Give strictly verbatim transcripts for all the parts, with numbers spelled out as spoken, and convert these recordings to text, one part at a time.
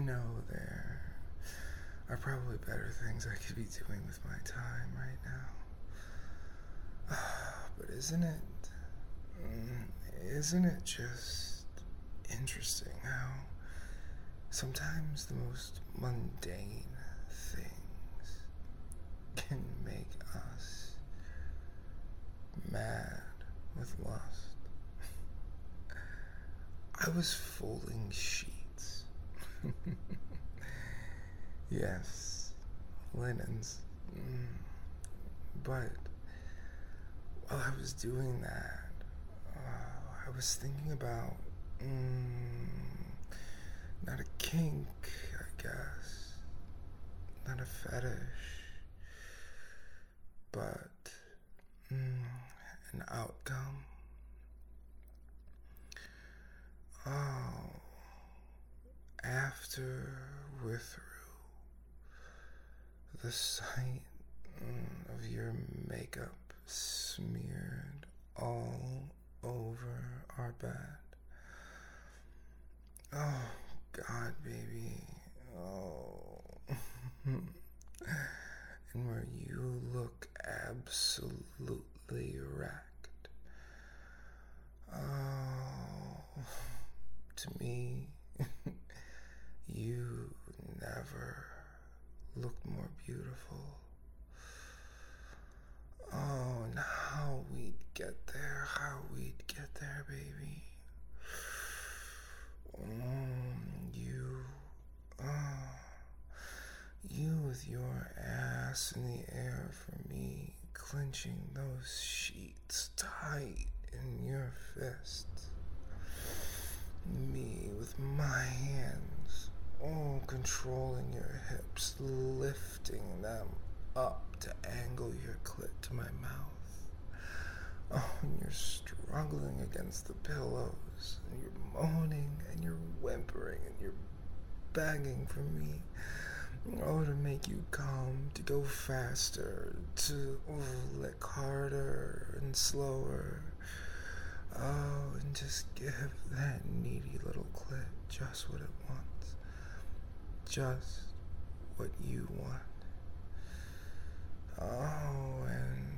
know there are probably better things I could be doing with my time right now. But isn't it, isn't it just interesting how sometimes the most mundane things can make us mad with lust? I was folding sheets. Yes, linens. Mm. But while I was doing that, uh, I was thinking about mm, not a kink, I guess, not a fetish, but mm, an outcome. Oh, after we're through, the sight mm, of your makeup smeared all over our bed. Oh, God, baby. Oh. And where you look absolutely wrecked. Oh, to me, you never looked more beautiful. Oh, and how we'd get there, how we'd get there, baby. Mm, you, oh, you with your ass in the air for me, clenching those sheets tight in your fists. Me with my hands, oh, controlling your hips, lifting them up to angle your clit to my mouth. Oh, and you're struggling against the pillows, and you're moaning, and you're whimpering, and you're begging for me. Oh, to make you come, to go faster, to oh, lick harder and slower. Oh, and just give that needy little clit just what it wants. Just what you want. Oh,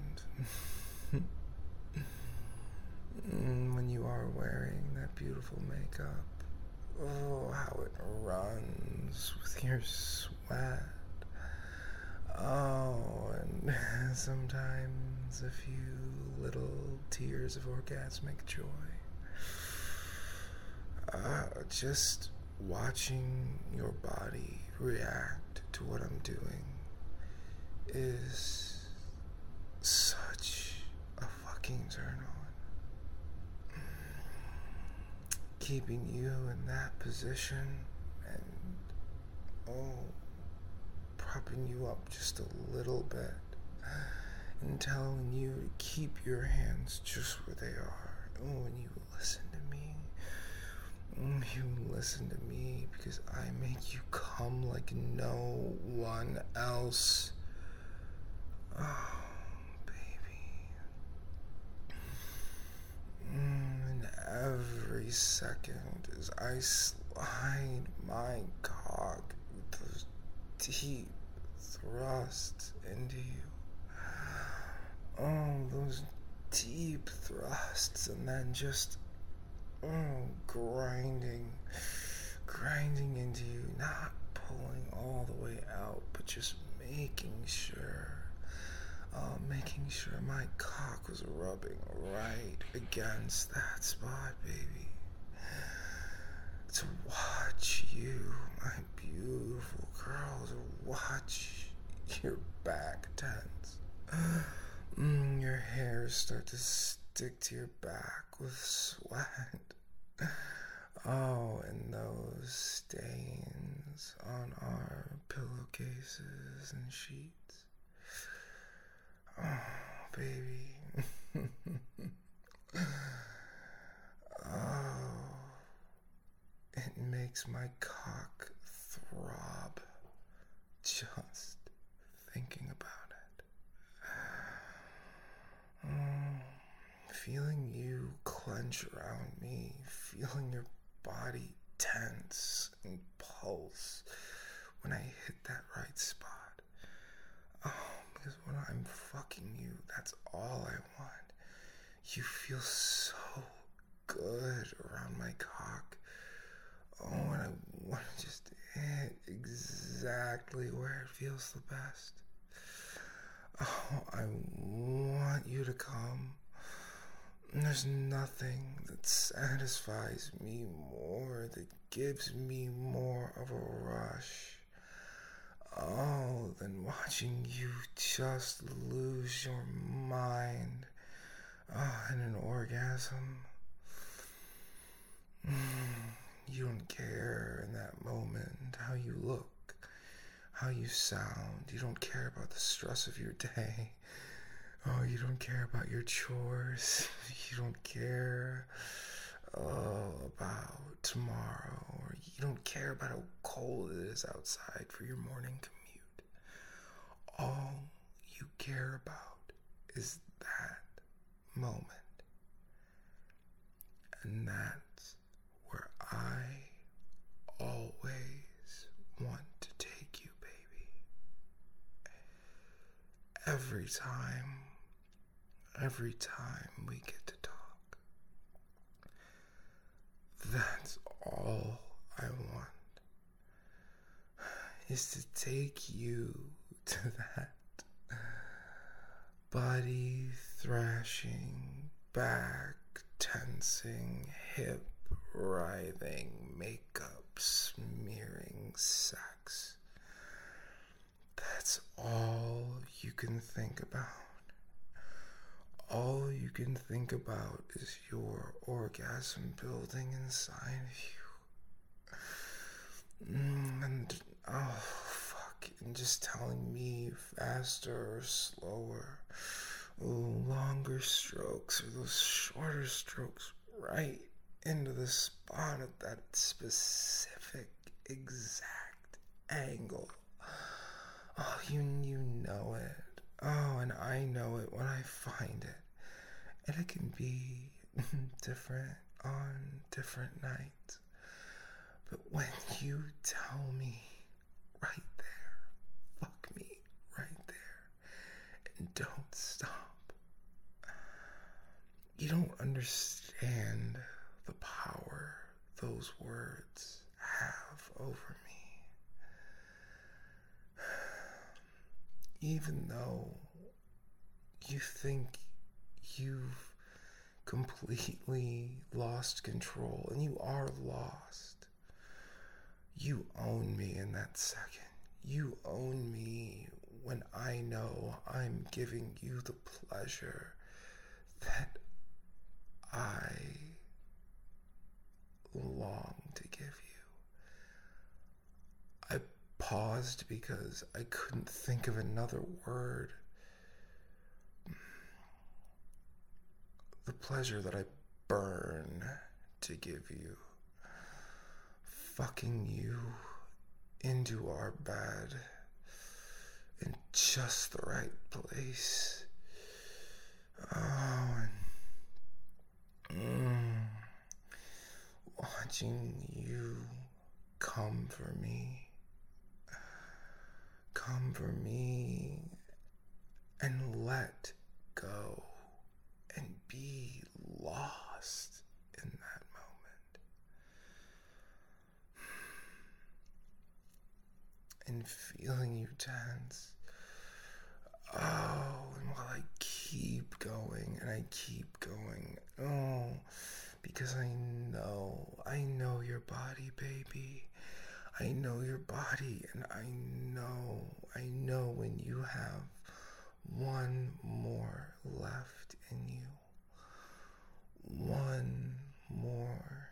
and when you are wearing that beautiful makeup, oh, how it runs with your sweat. Oh, and sometimes a few little tears of orgasmic joy. Uh, just watching your body react to what I'm doing is such a fucking turn on. Keeping you in that position and, oh, propping you up just a little bit and telling you to keep your hands just where they are. Oh, and you listen to me. You listen to me because I make you come like no one else. Oh, baby. And every second as I slide my cock with those deep thrusts into you. Oh, those deep thrusts, and then just oh, grinding, grinding into you, not pulling all the way out, but just making sure, uh, making sure my cock was rubbing right against that spot, baby. To watch you, my beautiful girl, to watch your back tense. Mm, your hairs start to stick to your back with sweat. Oh, and those stains on our pillowcases and sheets. Oh, baby. Oh, it makes my cock throb just thinking about it. Oh, feeling you clench around me, feeling your body tense and pulse when I hit that right spot. Oh, because when I'm fucking you, that's all I want. You feel so good around my cock. Oh, and I want to just hit exactly where it feels the best. Oh, I want you to come. There's nothing that satisfies me more, that gives me more of a rush. Oh, than watching you just lose your mind. Oh, in an orgasm. You don't care in that moment how you look, how you sound. You don't care about the stress of your day. Oh, you don't care about your chores. You don't care oh, about tomorrow. Or you don't care about how cold it is outside for your morning commute. All you care about is that moment. And that's where I always want to take you, baby. Every time, every time we get to talk. That's all I want, is to take you to that body thrashing, back tensing, hip writhing, makeup smearing sex. That's all you can think about. All you can think about is your orgasm building inside of you. Mm, and, oh, fuck, and just telling me faster or slower. Ooh, longer strokes or those shorter strokes right into the spot of that specific exact angle. Oh, you, you know it. Oh, and I know it when I find it. And it can be different on different nights. But when you tell me right there, fuck me right there, and don't stop, you don't understand the power those words have over me. Even though you think you've completely lost control, and you are lost, you own me in that second. You own me when I know I'm giving you the pleasure that I long to give you. I paused because I couldn't think of another word. The pleasure that I burn to give you. Fucking you into our bed in just the right place. Oh, and mm, watching you come for me. Come for me and let go and be lost in that moment. And feeling you tense. Oh, and while I keep going and I keep going. Oh, because I know, I know your body, baby. I know your body, and I know, I know when you have one more left in you. One more.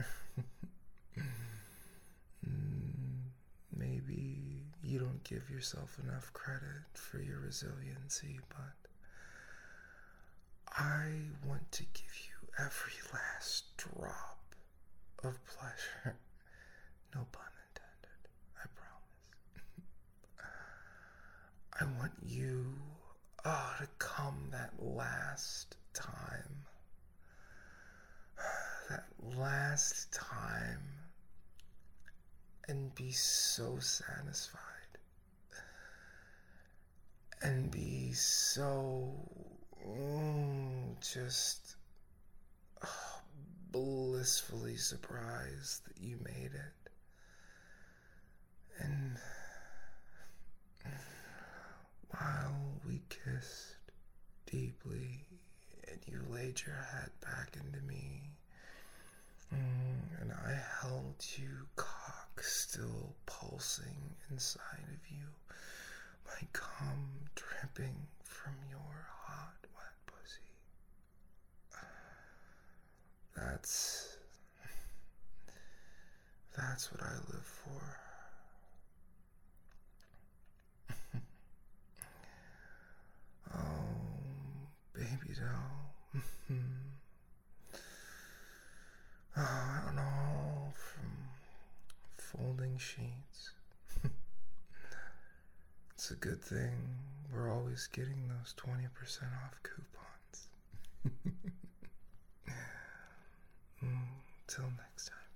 Maybe you don't give yourself enough credit for your resiliency, but I want to give you every last drop of pleasure. No pun intended, I promise. I want you oh, to come that last time. That last time and be so satisfied and be so mm, just oh, blissfully surprised that you made it. And while we kissed deeply and you laid your head back into me, mm, and I held you, cock still pulsing inside of you, my cum dripping from your hot, wet pussy. That's that's what I live for. Oh, baby doll. Oh, I don't know, from folding sheets. It's a good thing we're always getting those twenty percent off coupons. mm, till next time.